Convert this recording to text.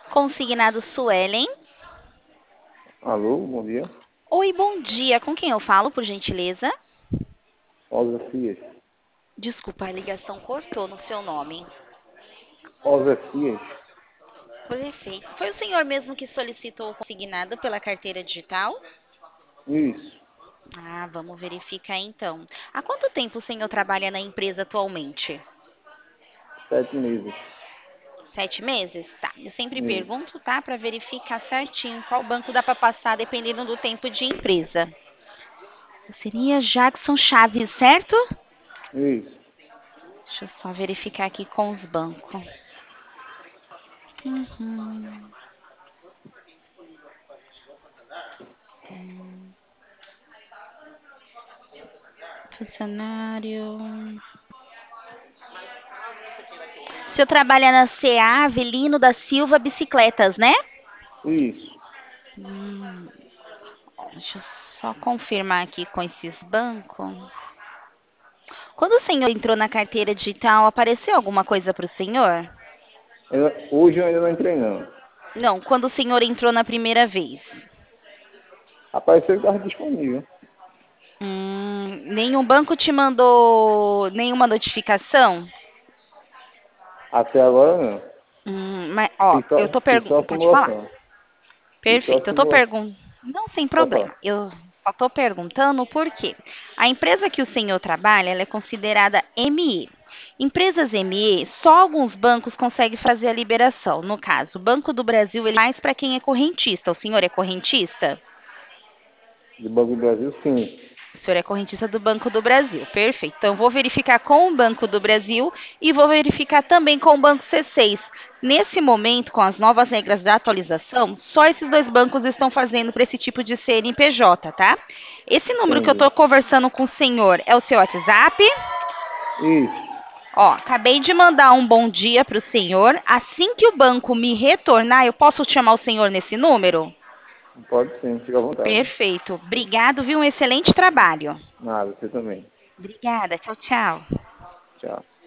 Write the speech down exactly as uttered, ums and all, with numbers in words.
Consignado Suelen. Alô, bom dia. Oi, bom dia. Com quem eu falo, por gentileza? Oséias. Desculpa, a ligação cortou no seu nome. Oséias. Perfeito. Foi o senhor mesmo que solicitou o consignado pela carteira digital? Isso. Ah, vamos verificar então. Há quanto tempo o senhor trabalha na empresa atualmente? Sete meses. Sete meses? Tá. Eu sempre Isso. pergunto, tá? Para verificar certinho qual banco dá para passar, dependendo do tempo de empresa. Seria Jackson Chaves, certo? Isso. Deixa eu só verificar aqui com os bancos. Uhum. Hum. Funcionário. O senhor trabalha na C A Avelino da Silva Bicicletas, né? Isso. Hum. Deixa eu só confirmar aqui com esses bancos. Quando o senhor entrou na carteira digital, apareceu alguma coisa para o senhor? Eu- hoje eu ainda não entrei, não. Não, quando o senhor entrou na primeira vez. Apareceu que estava disponível. Hum, nenhum banco te mandou nenhuma notificação? Até agora, não. Hum, mas, ó, Fiz só, eu tô fiz só a perguntando. Pode falar. simulação. Fiz só a Perfeito. Eu tô simulação. perguntando. Não, sem Pode falar. problema. Eu só tô perguntando por quê. A empresa que o senhor trabalha, ela é considerada M E. Empresas M E, só alguns bancos conseguem fazer a liberação. No caso, o Banco do Brasil, ele é mais para quem é correntista. O senhor é correntista? Do Banco do Brasil, sim. O senhor é correntista do Banco do Brasil. Perfeito. Então, vou verificar com o Banco do Brasil e vou verificar também com o Banco C seis. Nesse momento, com as novas regras da atualização, só esses dois bancos estão fazendo para esse tipo de C N P J, tá? Esse número que eu Entendi. estou conversando com o senhor é o seu WhatsApp? Isso. Ó, acabei de mandar um bom dia para o senhor. Assim que o banco me retornar, eu posso chamar o senhor nesse número? Pode sim, fica à vontade. Perfeito. Obrigado, viu? Um excelente trabalho. Nada, você também. Obrigada. Tchau, tchau. Tchau.